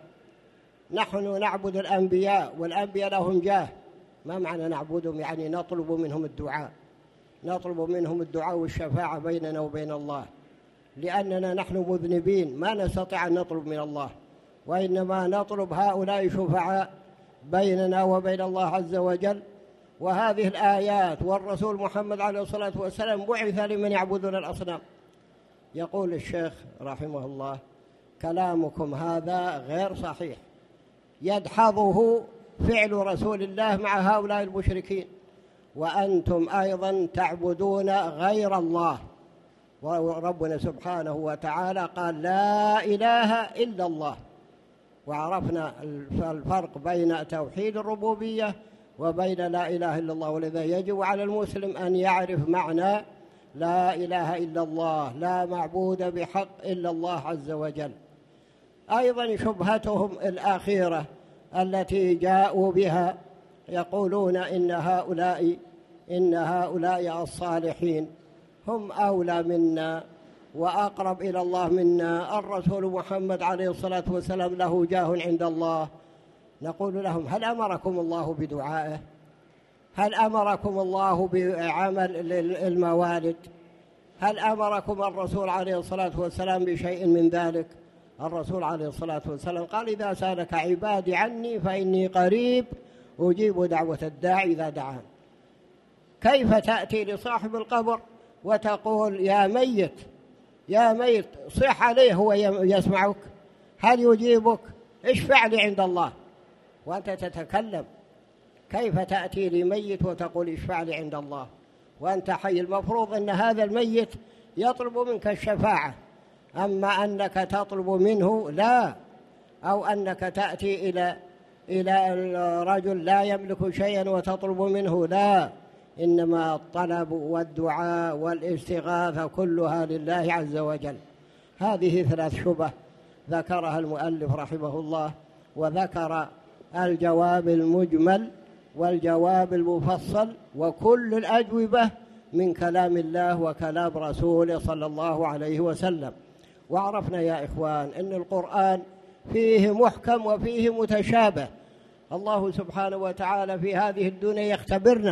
نحن نعبد الأنبياء والأنبياء لهم جاه. ما معنى نعبدهم؟ يعني نطلب منهم الدعاء نطلب منهم الدعاء والشفاعة بيننا وبين الله، لأننا نحن مذنبين ما نستطيع أن نطلب من الله، وإنما نطلب هؤلاء شفعاء بيننا وبين الله عز وجل. وهذه الآيات والرسول محمد عليه الصلاة والسلام بعث لمن يعبدون الأصنام. يقول الشيخ رحمه الله كلامكم هذا غير صحيح، يدحضه فعل رسول الله مع هؤلاء المشركين، وأنتم أيضا تعبدون غير الله، وربنا سبحانه وتعالى قال لا إله إلا الله. وعرفنا الفرق بين توحيد الربوبية وبين لا إله إلا الله، ولذا يجب على المسلم أن يعرف معنى لا إله إلا الله، لا معبود بحق إلا الله عز وجل. أيضا شبهتهم الأخيرة التي جاءوا بها، يقولون إن هؤلاء إن هؤلاء الصالحين هم أولى منا وأقرب إلى الله منا، الرسول محمد عليه الصلاة والسلام له جاه عند الله. نقول لهم هل أمركم الله بدعائه؟ هل أمركم الله بعمل الموالد؟ هل أمركم الرسول عليه الصلاة والسلام بشيء من ذلك؟ الرسول عليه الصلاة والسلام قال إذا سألك عبادي عني فإني قريب أجيب دعوة الداعي إذا دعان. كيف تأتي لصاحب القبر وتقول يا ميت يا ميت صح عليه هو يسمعك، هل يجيبك؟ اشفع لي عند الله وأنت تتكلم. كيف تأتي لميت وتقول اشفع لي عند الله وأنت حي؟ المفروض أن هذا الميت يطلب منك الشفاعة، أما أنك تطلب منه لا، أو أنك تأتي إلى إلى الرجل لا يملك شيئا وتطلب منه لا، إنما الطلب والدعاء والاستغاثة كلها لله عز وجل. هذه ثلاث شبه ذكرها المؤلف رحمه الله، وذكر الجواب المجمل والجواب المفصل، وكل الأجوبة من كلام الله وكلام رسوله صلى الله عليه وسلم. وعرفنا يا إخوان أن القرآن فيه محكم وفيه متشابه. الله سبحانه وتعالى في هذه الدنيا يختبرنا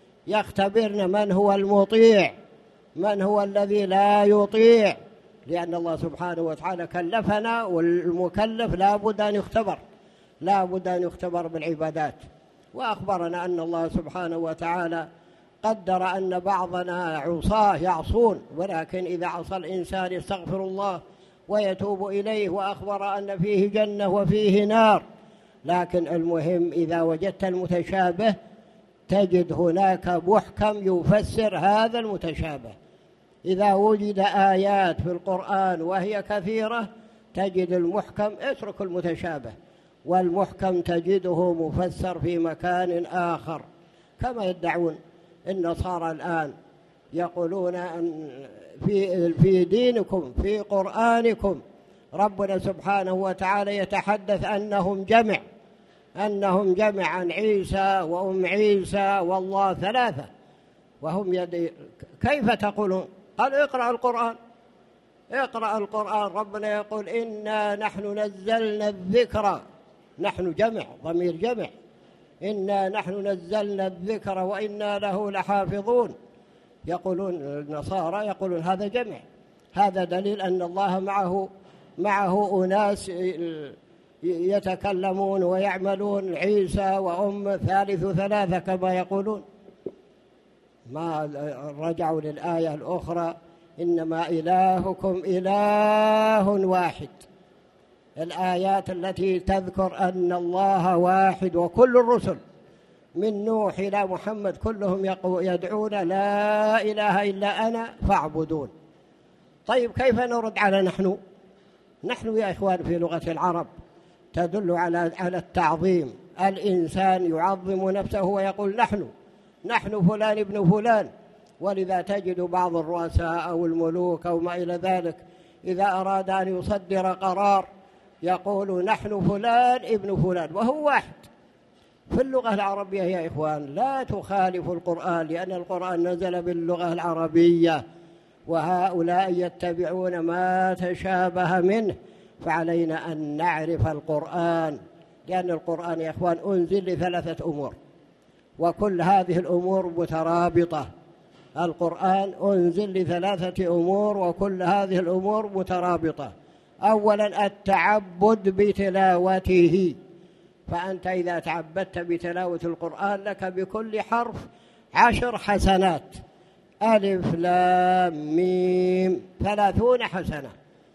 يختبرنا من هو المطيع من هو الذي لا يطيع، لأن الله سبحانه وتعالى كلفنا، والمكلف لا بد أن يختبر لا بد أن يختبر بالعبادات. وأخبرنا أن الله سبحانه وتعالى قدر أن بعضنا عصاه يعصون، ولكن إذا عصى الإنسان يستغفر الله ويتوب إليه، وأخبر أن فيه جنة وفيه نار. لكن المهم إذا وجدت المتشابه تجد هناك محكم يفسر هذا المتشابه. إذا وجد آيات في القرآن وهي كثيرة تجد المحكم اترك المتشابه، والمحكم تجده مفسر في مكان آخر، كما يدعون النصارى الآن يقولون أن في في دينكم في قرآنكم ربنا سبحانه وتعالى يتحدث أنهم جمع أنهم جمع عن عيسى وأم عيسى والله ثلاثة وهم يدي. كيف تقولون؟ قال اقرأ القرآن اقرأ القرآن ربنا يقول إنا نحن نزلنا الذكر، نحن جمع ضمير جمع، إنا نحن نزلنا الذكر وإنا له لحافظون. يقولون النصارى يقولون هذا جمع، هذا دليل أن الله معه معه أناس يتكلمون ويعملون، عيسى وأم ثالث ثلاثة كما يقولون. ما رجعوا للآية الأخرى إنما إلهكم إله واحد، الآيات التي تذكر أن الله واحد، وكل الرسل من نوح إلى محمد كلهم يدعون لا إله إلا أنا فاعبدون. طيب كيف نرد على نحن؟ نحن يا إخوان في لغة العرب تدل على على التعظيم، الإنسان يعظم نفسه ويقول نحن نحن فلان ابن فلان. ولذا تجد بعض الرؤساء أو الملوك أو ما إلى ذلك إذا أراد أن يصدر قرار يقول نحن فلان ابن فلان وهو واحد. في اللغة العربية يا إخوان لا تخالف القرآن، لأن القرآن نزل باللغة العربية، وهؤلاء يتبعون ما تشابه منه، فعلينا أن نعرف القرآن، لأن القرآن يا إخوان أنزل لثلاثة أمور، وكل هذه الأمور مترابطة. القرآن أنزل لثلاثة أمور وكل هذه الأمور مترابطة. أولا التعبد بتلاوته، فأنت إذا تعبدت بتلاوة القرآن لك بكل حرف عشر حسنات، ألف لام ميم ثلاثون حسنة.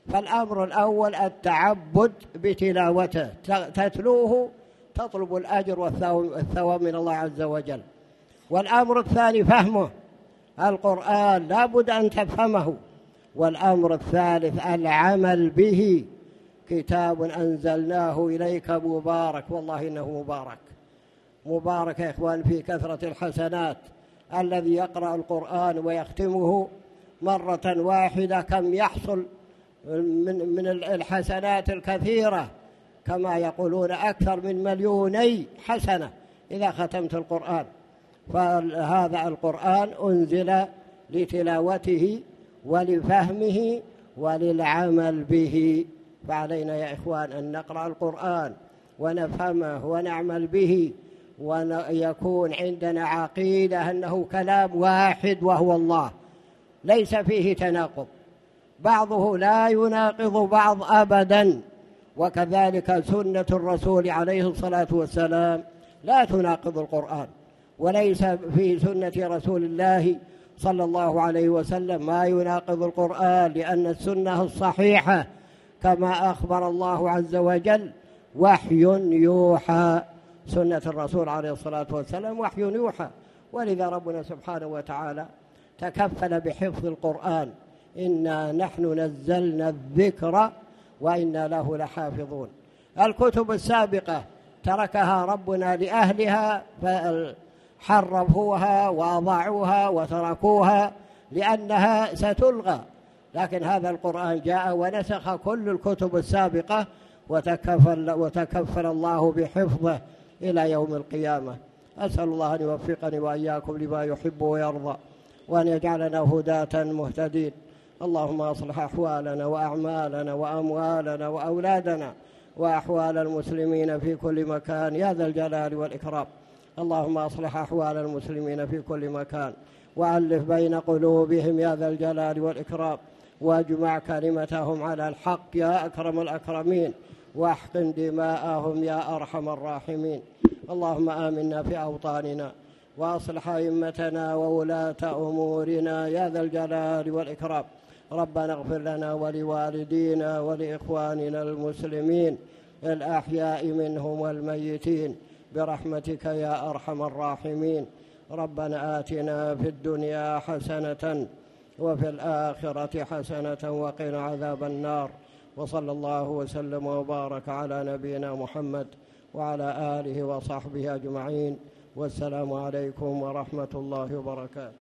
فالأمر الأول التعبد بتلاوته، تتلوه تطلب الأجر والثواب من الله عز وجل. والأمر الثاني فهمه، القرآن لا بد أن تفهمه. والأمر الثالث العمل به، كتاب أنزلناه إليك مبارك، والله إنه مبارك مبارك يا إخوان في كثرة الحسنات. الذي يقرأ القرآن ويختمه مرة واحدة كم يحصل من من الحسنات الكثيرة، كما يقولون أكثر من مليوني حسنة إذا ختمت القرآن. فهذا القرآن أنزل لتلاوته ولفهمه وللعمل به، فعلينا يا إخوان أن نقرأ القرآن ونفهمه ونعمل به، ويكون عندنا عقيدة أنه كلام واحد وهو الله، ليس فيه تناقض، بعضه لا يناقض بعض أبدا. وكذلك سنة الرسول عليه الصلاة والسلام لا تناقض القرآن، وليس في سنة رسول الله صلى الله عليه وسلم ما يناقض القرآن، لأن السنة الصحيحة كما أخبر الله عز وجل وحي يوحى، سنة الرسول عليه الصلاة والسلام وحي يوحى. ولذا ربنا سبحانه وتعالى تكفل بحفظ القرآن، إنا نحن نزلنا الذكر وإنا له لحافظون. الكتب السابقة تركها ربنا لأهلها فحرفوها وأضاعوها وتركوها لأنها ستلغى، لكن هذا القرآن جاء ونسخ كل الكتب السابقة، وتكفل, وتكفل الله بحفظه إلى يوم القيامة. أسأل الله أن يوفقني وإياكم لما يحب ويرضى، وأن يجعلنا هداة مهتدين. اللهم أصلح أحوالنا وأعمالنا وأموالنا وأولادنا وأحوال المسلمين في كل مكان يا ذا الجلال والإكرام. اللهم أصلح أحوال المسلمين في كل مكان، وألف بين قلوبهم يا ذا الجلال والإكرام، واجمع كلمتهم على الحق يا أكرم الأكرمين، واحقن دماءهم يا أرحم الراحمين. اللهم آمنا في أوطاننا، وأصلح أئمتنا وولاة أمورنا يا ذا الجلال والإكرام. ربنا اغفر لنا ولوالدينا ولإخواننا المسلمين الأحياء منهم والميتين برحمتك يا أرحم الراحمين. ربنا آتنا في الدنيا حسنة وفي الآخرة حسنة وقنا عذاب النار. وصلى الله وسلم وبارك على نبينا محمد وعلى آله وصحبه أجمعين، والسلام عليكم ورحمة الله وبركاته.